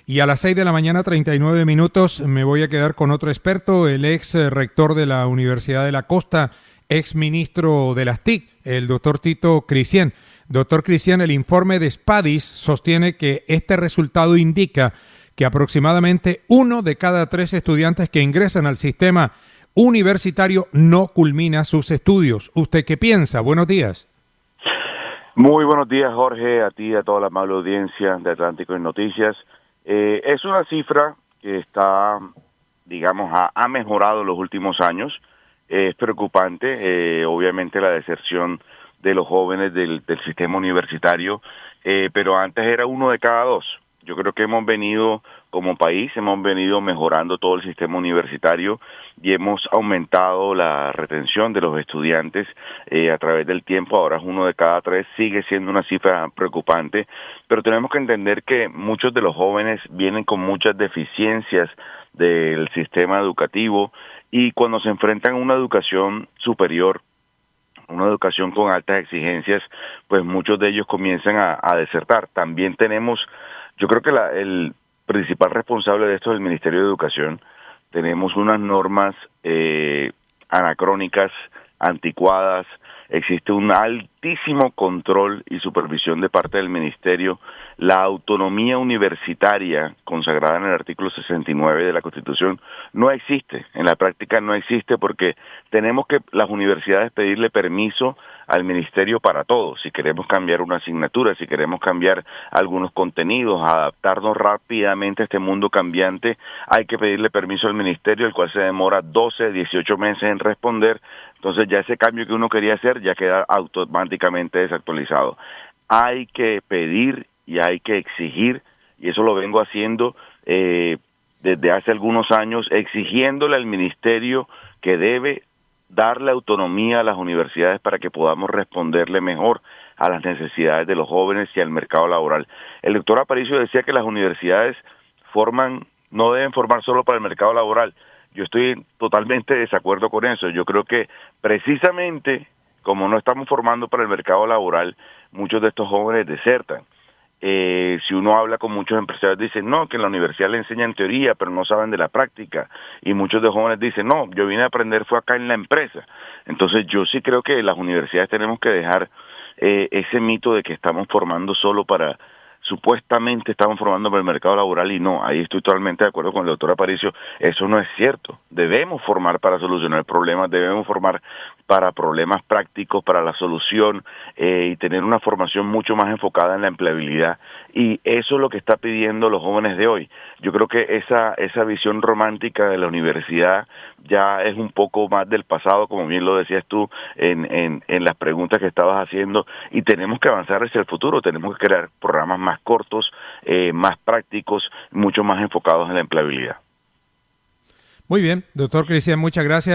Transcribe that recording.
Y a las 6 de la mañana, 39 minutos, me voy a quedar con otro experto, el ex rector de la Universidad de la Costa, ex ministro de las TIC, el doctor Tito Cristian. Doctor Cristian, el informe de Spadis sostiene que este resultado indica que aproximadamente 1 de cada 3 estudiantes que ingresan al sistema universitario no culmina sus estudios. ¿Usted qué piensa? Buenos días. Muy buenos días, Jorge, a ti y a toda la amable audiencia de Atlántico en Noticias. Es una cifra que está, digamos, ha mejorado en los últimos años. Es preocupante, obviamente, la deserción de los jóvenes del sistema universitario, pero antes era 1 de cada 2. Yo creo que como país, hemos venido mejorando todo el sistema universitario y hemos aumentado la retención de los estudiantes a través del tiempo. Ahora es 1 de cada 3, sigue siendo una cifra preocupante, pero tenemos que entender que muchos de los jóvenes vienen con muchas deficiencias del sistema educativo y cuando se enfrentan a una educación superior, una educación con altas exigencias, pues muchos de ellos comienzan a desertar. También yo creo que el principal responsable de esto es el Ministerio de Educación. Tenemos unas normas anacrónicas, anticuadas, existe un altísimo control y supervisión de parte del Ministerio. La autonomía universitaria consagrada en el artículo 69 de la Constitución no existe, en la práctica no existe porque tenemos que las universidades pedirle permiso al Ministerio para todo, si queremos cambiar una asignatura, si queremos cambiar algunos contenidos, adaptarnos rápidamente a este mundo cambiante, hay que pedirle permiso al Ministerio, el cual se demora 12, 18 meses en responder. Entonces ya ese cambio que uno quería hacer ya queda automáticamente desactualizado. Hay que pedir y hay que exigir, y eso lo vengo haciendo desde hace algunos años, exigiéndole al Ministerio que debe darle autonomía a las universidades para que podamos responderle mejor a las necesidades de los jóvenes y al mercado laboral. El doctor Aparicio decía que las universidades no deben formar solo para el mercado laboral. Yo estoy totalmente de desacuerdo con eso. Yo creo que precisamente como no estamos formando para el mercado laboral, muchos de estos jóvenes desertan. Si uno habla con muchos empresarios, dicen, no, que en la universidad le enseñan teoría, pero no saben de la práctica. Y muchos de los jóvenes dicen, no, yo vine a aprender, fue acá en la empresa. Entonces yo sí creo que las universidades tenemos que dejar ese mito de que estamos formando supuestamente estamos formando para el mercado laboral y no, ahí estoy totalmente de acuerdo con el doctor Aparicio, eso no es cierto. Debemos formar para solucionar problemas, debemos formar para problemas prácticos, para la solución y tener una formación mucho más enfocada en la empleabilidad y eso es lo que está pidiendo los jóvenes de hoy. Yo creo que esa visión romántica de la universidad ya es un poco más del pasado, como bien lo decías tú en las preguntas que estabas haciendo y tenemos que avanzar hacia el futuro, tenemos que crear programas más cortos, más prácticos, mucho más enfocados en la empleabilidad. Muy bien, doctor Cristian, muchas gracias.